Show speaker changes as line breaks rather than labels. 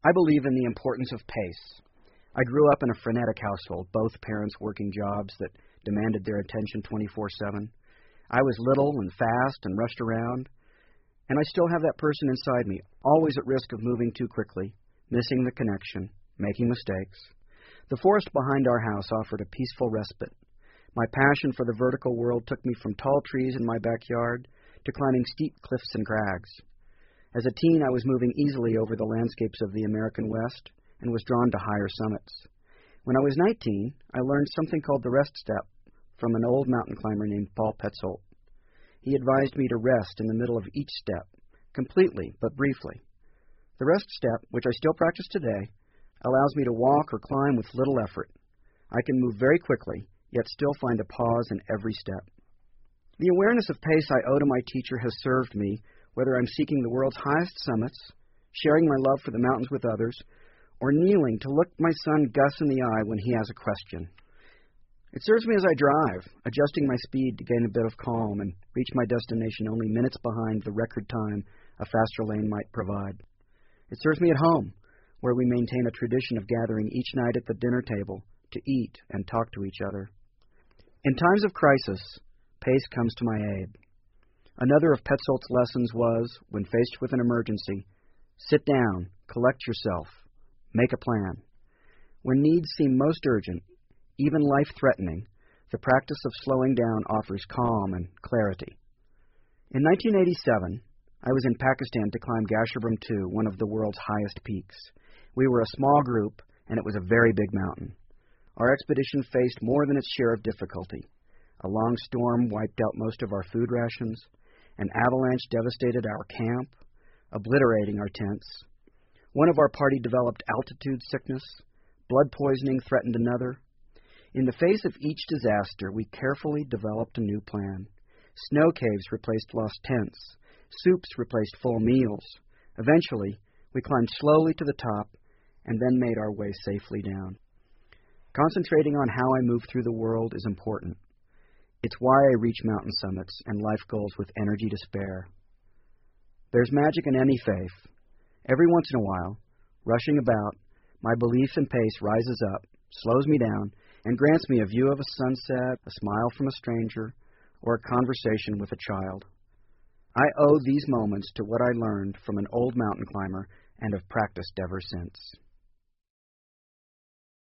I believe in the importance of pace. I grew up in a frenetic household, both parents working jobs that demanded their attention 24/7. I was little and fast and rushed around, and I still have that person inside me, always at risk of moving too quickly, missing the connection, making mistakes. The forest behind our house offered a peaceful respite. My passion for the vertical world took me from tall trees in my backyard to climbing steep cliffs and crags. As a teen, I was moving easily over the landscapes of the American West and was drawn to higher summits. When I was 19, I learned something called the rest step from an old mountain climber named Paul Petzold. He advised me to rest in the middle of each step, completely but briefly. The rest step, which I still practice today, allows me to walk or climb with little effort. I can move very quickly, yet still find a pause in every step. The awareness of pace I owe to my teacher has served me, whether I'm seeking the world's highest summits, sharing my love for the mountains with others, or kneeling to look my son Gus in the eye when he has a question. It serves me as I drive, adjusting my speed to gain a bit of calm and reach my destination only minutes behind the record time a faster lane might provide. It serves me at home, where we maintain a tradition of gathering each night at the dinner table to eat and talk to each other. In times of crisis, pace comes to my aid. Another of Petzold's lessons was, when faced with an emergency, sit down, collect yourself, make a plan. When needs seem most urgent, even life-threatening, the practice of slowing down offers calm and clarity. In 1987, I was in Pakistan to climb Gasherbrum II, one of the world's highest peaks. We were a small group, and it was a very big mountain. Our expedition faced more than its share of difficulty. A long storm wiped out most of our food rations. An avalanche devastated our camp, obliterating our tents. One of our party developed altitude sickness. Blood poisoning threatened another. In the face of each disaster, we carefully developed a new plan. Snow caves replaced lost tents. Soups replaced full meals. Eventually, we climbed slowly to the top and then made our way safely down. Concentrating on how I move through the world is important. It's why I reach mountain summits and life goals with energy to spare. There's magic in any faith. Every once in a while, rushing about, my belief in pace rises up, slows me down, and grants me a view of a sunset, a smile from a stranger, or a conversation with a child. I owe these moments to what I learned from an old mountain climber and have practiced ever since.